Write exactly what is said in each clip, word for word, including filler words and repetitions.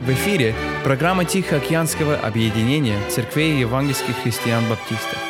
В эфире программа Тихоокеанского объединения церквей евангельских христиан-баптистов.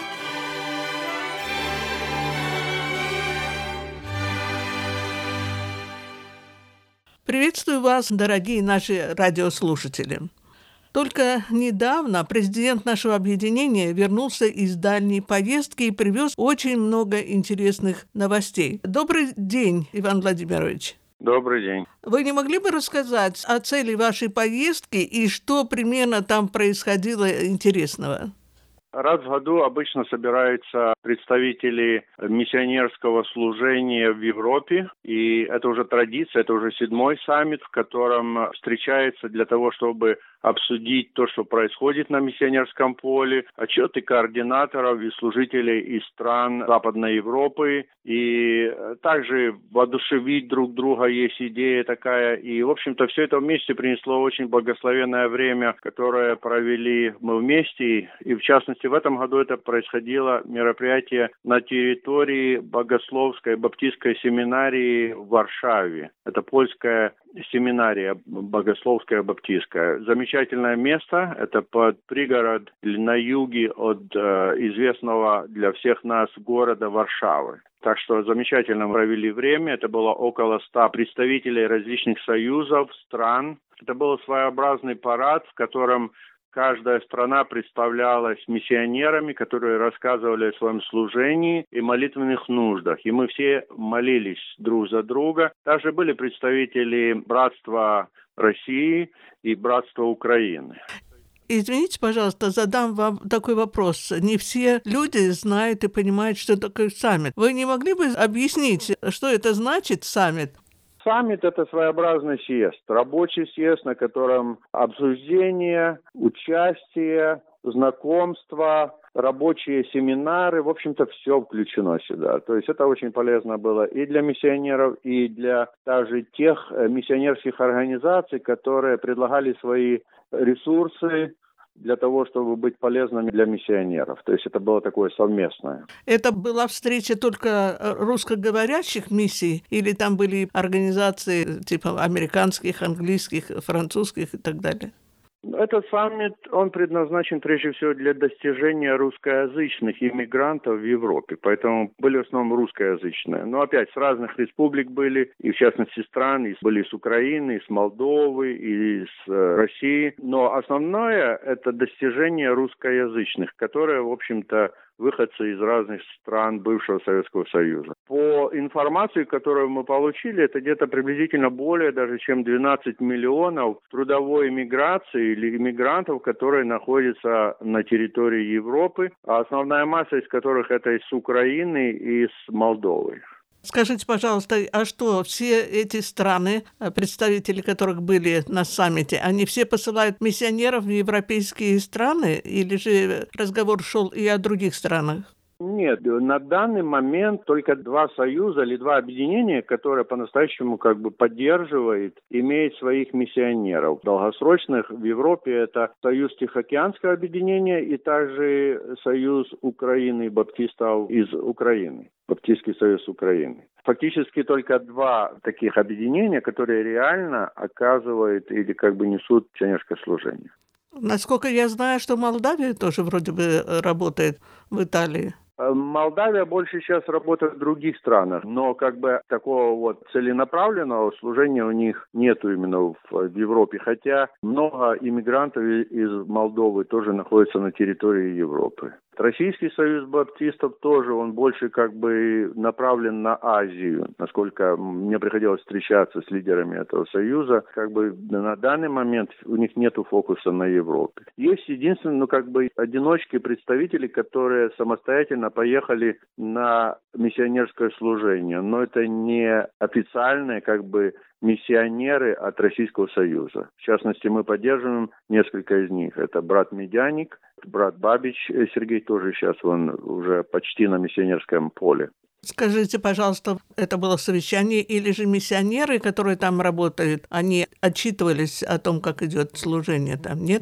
Приветствую вас, дорогие наши радиослушатели. Только недавно президент нашего объединения вернулся из дальней поездки и привез очень много интересных новостей. Добрый день, Иван Владимирович. Добрый день. Вы не могли бы рассказать о цели вашей поездки и что примерно там происходило интересного? Раз в году обычно собираются представители миссионерского служения в Европе, и это уже традиция, это уже седьмой саммит, в котором встречаются для того, чтобы обсудить то, что происходит на миссионерском поле, отчеты координаторов и служителей из стран Западной Европы, и также воодушевить друг друга, есть идея такая, и, в общем-то, все это вместе принесло очень благословенное время, которое провели мы вместе, и, в частности, в этом году это происходило мероприятие на территории Богословской баптистской семинарии в Варшаве. Это польская семинария Богословская баптистская. Замечательное место. Это под пригород на юге от э, известного для всех нас города Варшавы. Так что замечательно провели время. Это было около ста представителей различных союзов, стран. Это был своеобразный парад, в котором каждая страна представлялась миссионерами, которые рассказывали о своем служении и молитвенных нуждах. И мы все молились друг за друга. Также были представители Братства России и Братства Украины. Извините, пожалуйста, задам вам такой вопрос. Не все люди знают и понимают, что такое саммит. Вы не могли бы объяснить, что это значит саммит? Саммит – это своеобразный съезд, рабочий съезд, на котором обсуждение, участие, знакомства, рабочие семинары, в общем-то, все включено сюда. То есть это очень полезно было и для миссионеров, и для даже тех миссионерских организаций, которые предлагали свои ресурсы для того, чтобы быть полезными для миссионеров. То есть это было такое совместное. Это была встреча только русскоговорящих миссий? Или там были организации типа американских, английских, французских и так далее? Этот саммит, он предназначен прежде всего для достижения русскоязычных иммигрантов в Европе, поэтому были в основном русскоязычные. Но опять с разных республик были, и в частности стран, и были с Украины, и с Молдовы, и с России. Но основное – это достижение русскоязычных, которые, в общем-то, выходцы из разных стран бывшего Советского Союза. По информации, которую мы получили, это где-то приблизительно более даже чем двенадцать миллионов трудовой иммиграции или иммигрантов, которые находятся на территории Европы, а основная масса из которых это из Украины и из Молдовы. Скажите, пожалуйста, а что, все эти страны, представители которых были на саммите, они все посылают миссионеров в европейские страны, или же разговор шел и о других странах? Нет, на данный момент только два союза или два объединения, которые по-настоящему как бы поддерживают, имеют своих миссионеров. Долгосрочных в Европе это Союз Тихоокеанского объединения и также Союз Украины баптистов из Украины, Баптистский союз Украины. Фактически только два таких объединения, которые реально оказывают или как бы несут миссионерское служение. Насколько я знаю, что Молдавия тоже вроде бы работает в Италии. Молдавия больше сейчас работает в других странах, но как бы такого вот целенаправленного служения у них нету именно в, в Европе, хотя много иммигрантов из Молдовы тоже находятся на территории Европы. Российский союз баптистов тоже, он больше как бы направлен на Азию, насколько мне приходилось встречаться с лидерами этого союза, как бы на данный момент у них нету фокуса на Европе. Есть единственные, ну как бы одиночки представители, которые самостоятельно поехали на миссионерское служение, но это не официальные как бы миссионеры от Российского Союза. В частности, мы поддерживаем несколько из них. Это брат Медяник, брат Бабич Сергей, тоже сейчас он уже почти на миссионерском поле. Скажите, пожалуйста, это было совещание или же миссионеры, которые там работают, они отчитывались о том, как идет служение там, нет?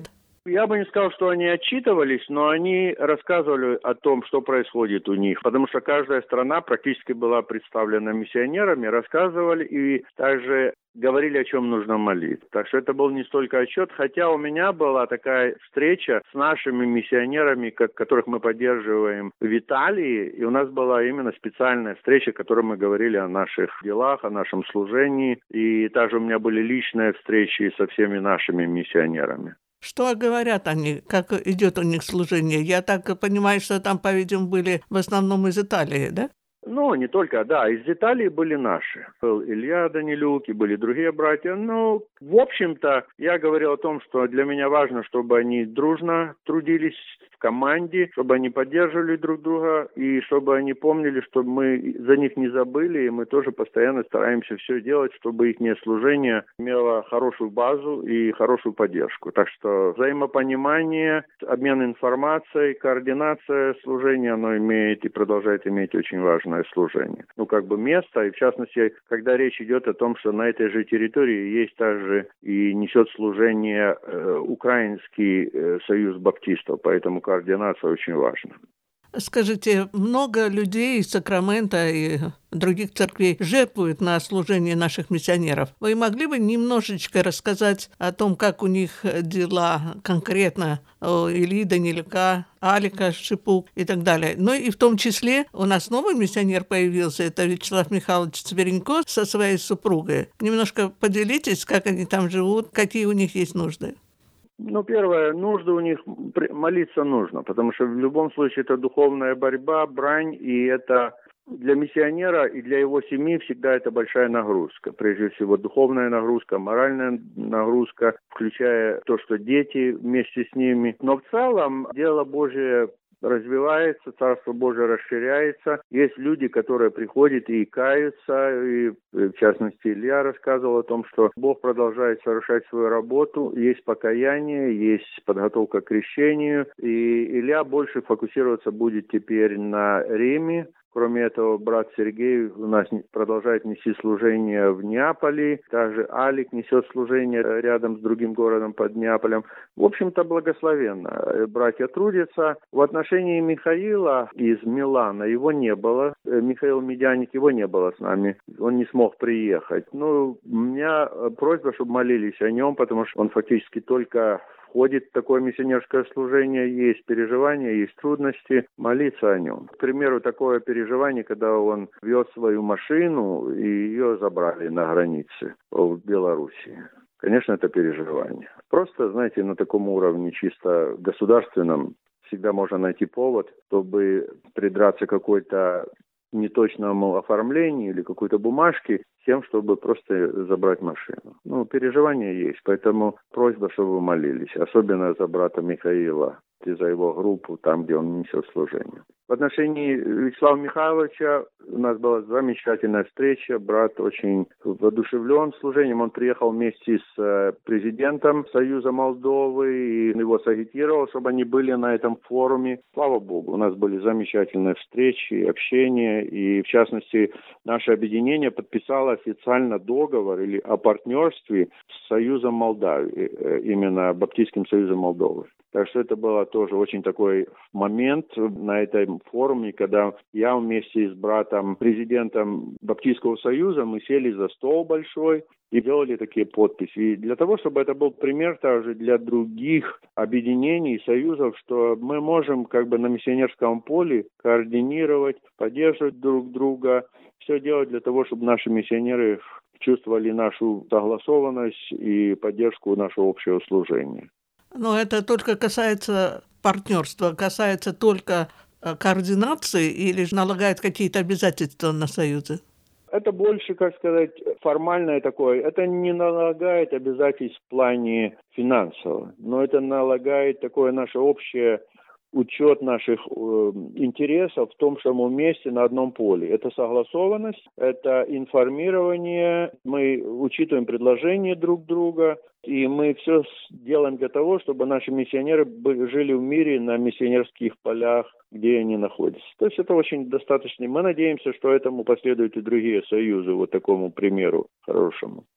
Я бы не сказал, что они отчитывались, но они рассказывали о том, что происходит у них, потому что каждая страна практически была представлена миссионерами, рассказывали и также говорили, о чем нужно молиться. Так что это был не столько отчет, хотя у меня была такая встреча с нашими миссионерами, которых мы поддерживаем в Италии, и у нас была именно специальная встреча, в которой мы говорили о наших делах, о нашем служении, и также у меня были личные встречи со всеми нашими миссионерами. Что говорят они, как идет у них служение? Я так понимаю, что там, по-видимому, были в основном из Италии, да? Ну, не только, да, из Италии были наши. Был Илья Данилюк и были другие братья. Ну, в общем-то, я говорил о том, что для меня важно, чтобы они дружно трудились в команде, чтобы они поддерживали друг друга и чтобы они помнили, чтобы мы за них не забыли, и мы тоже постоянно стараемся все делать, чтобы их служение имело хорошую базу и хорошую поддержку. Так что взаимопонимание, обмен информацией, координация служения, оно имеет и продолжает иметь очень важное служение. Ну, как бы место, и в частности, когда речь идет о том, что на этой же территории есть также и несет служение э, Украинский э, союз баптистов, поэтому координация очень важна. Скажите, много людей из Сакрамента и других церквей жертвуют на служение наших миссионеров. Вы могли бы немножечко рассказать о том, как у них дела конкретно у Ильи Данилюка, Алика Шипук и так далее? Ну и в том числе у нас новый миссионер появился, это Вячеслав Михайлович Цверенько со своей супругой. Немножко поделитесь, как они там живут, какие у них есть нужды. Ну, первое, нужды у них, молиться нужно, потому что в любом случае это духовная борьба, брань, и это для миссионера и для его семьи всегда это большая нагрузка. Прежде всего, духовная нагрузка, моральная нагрузка, включая то, что дети вместе с ними. Но в целом дело Божие развивается, Царство Божие расширяется. Есть люди, которые приходят и каются, и в частности Илья рассказывал о том, что Бог продолжает совершать свою работу, есть покаяние, есть подготовка к крещению, и Илья больше фокусироваться будет теперь на Риме. Кроме этого, брат Сергей у нас продолжает нести служение в Неаполе. Также Алик несет служение рядом с другим городом под Неаполем. В общем-то, благословенно. Братья трудятся. В отношении Михаила из Милана его не было. Михаил Медяник, его не было с нами. Он не смог приехать. Ну, у меня просьба, чтобы молились о нем, потому что он фактически только входит в такое миссионерское служение, есть переживания, есть трудности, молиться о нем. К примеру, такое переживание, когда он вез свою машину, и ее забрали на границе в Белоруссии. Конечно, это переживание. Просто, знаете, на таком уровне чисто государственном всегда можно найти повод, чтобы придраться к какой-то неточному оформлению или какой-то бумажке с тем, чтобы просто забрать машину. Ну, переживания есть, поэтому просьба, чтобы вы молились, особенно за брата Михаила и за его группу, там, где он несет служение. В отношении Вячеслава Михайловича у нас была замечательная встреча. Брат очень воодушевлен служением. Он приехал вместе с президентом Союза Молдовы и его сагитировал, чтобы они были на этом форуме. Слава Богу, у нас были замечательные встречи, общение. И, в частности, наше объединение подписало официально договор или о партнерстве с Союзом Молдавии, именно Баптистским Союзом Молдовы. Так что это был тоже очень такой момент на этом форуме, когда я вместе с братом, президентом Баптистского Союза, мы сели за стол большой и делали такие подписи. И для того, чтобы это был пример также для других объединений, союзов, что мы можем как бы на миссионерском поле координировать, поддерживать друг друга, все делать для того, чтобы наши миссионеры чувствовали нашу согласованность и поддержку нашего общего служения. Но это только касается партнерства, касается только координации или же налагает какие-то обязательства на союзы? Это больше, как сказать, формальное такое. Это не налагает обязательств в плане финансового, но это налагает такое наше общее учет наших э, интересов в том, что мы вместе на одном поле. Это согласованность, это информирование, мы учитываем предложения друг друга, и мы все делаем для того, чтобы наши миссионеры жили в мире на миссионерских полях, где они находятся. То есть это очень достаточно. Мы надеемся, что этому последуют и другие союзы, вот такому примеру хорошему.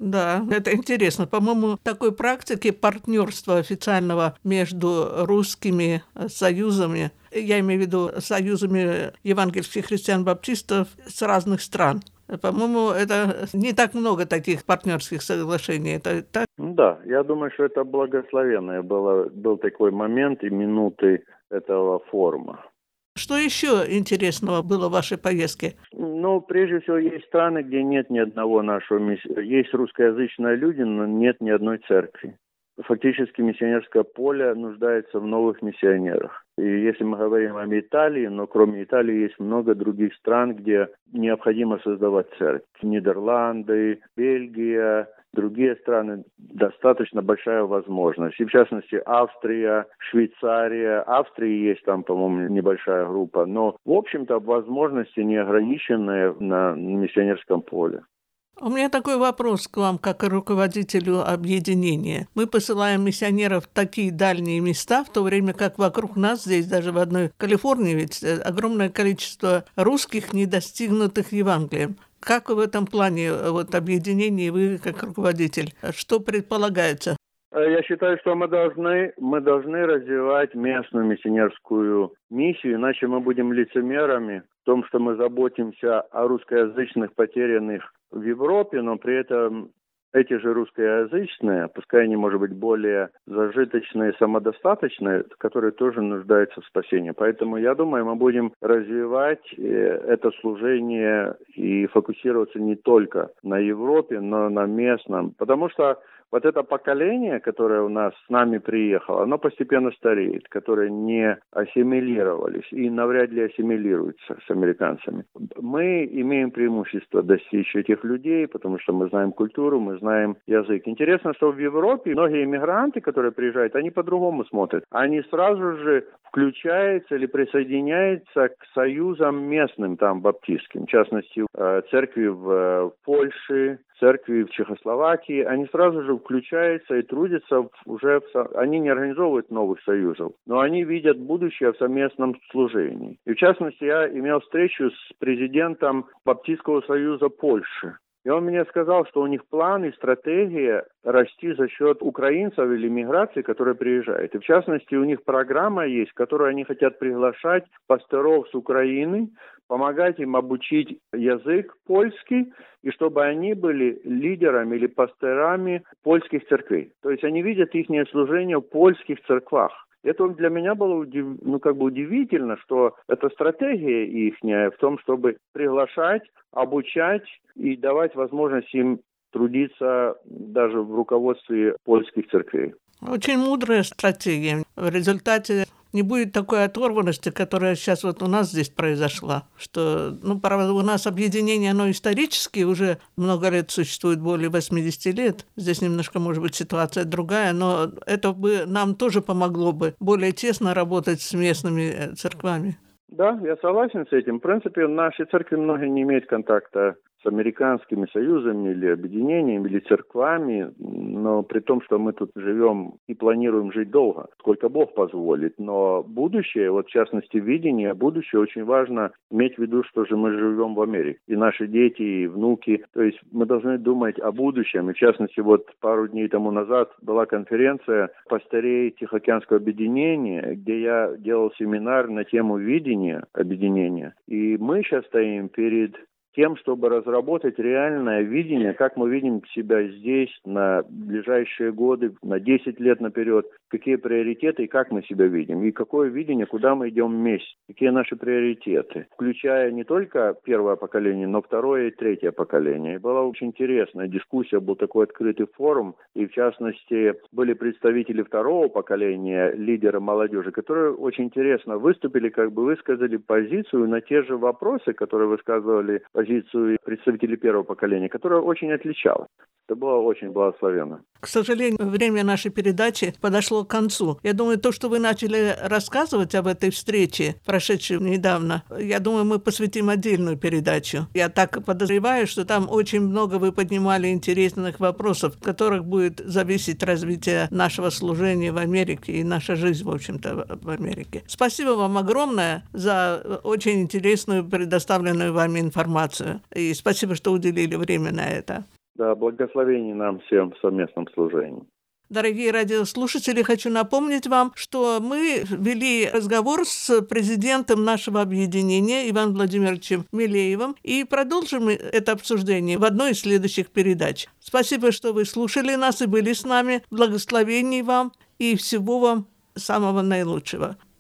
Да, это интересно. По-моему, такой практики партнерства официального между русскими союзами, я имею в виду союзами евангельских христиан-баптистов с разных стран. По-моему, это не так много таких партнерских соглашений. Это так? Да, я думаю, что это благословенное было, был такой момент и минуты этого форума. Что еще интересного было в вашей поездке? Ну, прежде всего, есть страны, где нет ни одного нашего миссионера. Есть русскоязычные люди, но нет ни одной церкви. Фактически миссионерское поле нуждается в новых миссионерах. И если мы говорим об Италии, но кроме Италии есть много других стран, где необходимо создавать церковь. Нидерланды, Бельгия, другие страны, достаточно большая возможность. И в частности Австрия, Швейцария. Австрии есть там, по-моему, небольшая группа. Но, в общем-то, возможности неограниченные на миссионерском поле. У меня такой вопрос к вам, как к руководителю объединения. Мы посылаем миссионеров в такие дальние места, в то время как вокруг нас, здесь даже в одной Калифорнии, ведь огромное количество русских, не достигнутых Евангелием. Как в этом плане вот, объединения вы, как руководитель, что предполагается? Я считаю, что мы должны, мы должны развивать местную миссионерскую миссию, иначе мы будем лицемерами в том, что мы заботимся о русскоязычных потерянных в Европе, но при этом эти же русскоязычные, пускай они, может быть, более зажиточные, самодостаточные, которые тоже нуждаются в спасении. Поэтому, я думаю, мы будем развивать это служение и фокусироваться не только на Европе, но на местном. Потому что вот это поколение, которое у нас с нами приехало, оно постепенно стареет, которые не ассимилировались и навряд ли ассимилируются с американцами. Мы имеем преимущество достичь этих людей, потому что мы знаем культуру, мы знаем язык. Интересно, что в Европе многие иммигранты, которые приезжают, они по-другому смотрят. Они сразу же включаются или присоединяются к союзам местным, там, баптистским, в частности, церкви в Польше, церкви в Чехословакии, они сразу же включаются и трудятся уже, в, они не организовывают новых союзов, но они видят будущее в совместном служении. И в частности, я имел встречу с президентом Баптистского союза Польши. И он мне сказал, что у них план и стратегия расти за счет украинцев или миграции, которые приезжают. И в частности, у них программа есть, в которой они хотят приглашать пасторов с Украины, помогать им обучить язык польский, и чтобы они были лидерами или пасторами польских церквей. То есть они видят их служение в польских церквах. Это для меня было удив... ну, как бы удивительно, что эта стратегия ихняя в том, чтобы приглашать, обучать и давать возможность им трудиться даже в руководстве польских церквей. Очень мудрая стратегия. В результате не будет такой оторванности, которая сейчас вот у нас здесь произошла. Что, ну, правда, у нас объединение, оно исторически уже много лет существует, более восемьдесят лет. Здесь немножко, может быть, ситуация другая, но это бы нам тоже помогло бы более тесно работать с местными церквами. Да, я согласен с этим. В принципе, наши церкви многие не имеют контакта с американскими союзами или объединениями, или церквами, но при том, что мы тут живем и планируем жить долго, сколько Бог позволит. Но будущее, вот в частности видение, будущее очень важно иметь в виду, что же мы живем в Америке. И наши дети, и внуки. То есть мы должны думать о будущем. И в частности, вот пару дней тому назад была конференция пастырей Тихоокеанского объединения, где я делал семинар на тему видения объединения. И мы сейчас стоим перед тем, чтобы разработать реальное видение, как мы видим себя здесь на ближайшие годы, на десять лет наперед, какие приоритеты и как мы себя видим, и какое видение, куда мы идем вместе, какие наши приоритеты, включая не только первое поколение, но второе и третье поколение. И была очень интересная дискуссия, был такой открытый форум, и в частности были представители второго поколения, лидеры молодежи, которые очень интересно выступили, как бы высказали позицию на те же вопросы, которые высказывали позицию представителей первого поколения, которая очень отличалась. Это было очень благословенно. К сожалению, время нашей передачи подошло к концу. Я думаю, то, что вы начали рассказывать об этой встрече, прошедшей недавно, я думаю, мы посвятим отдельную передачу. Я так подозреваю, что там очень много вы поднимали интересных вопросов, от которых будет зависеть развитие нашего служения в Америке и наша жизнь, в общем-то, в Америке. Спасибо вам огромное за очень интересную предоставленную вами информацию. И спасибо, что уделили время на это. Да, благословений нам всем в совместном служении. Дорогие радиослушатели, хочу напомнить вам, что мы вели разговор с президентом нашего объединения Иваном Владимировичем Милеевым и продолжим это обсуждение в одной из следующих передач. Спасибо, что вы слушали нас и были с нами. Благословений вам и всего вам самого наилучшего.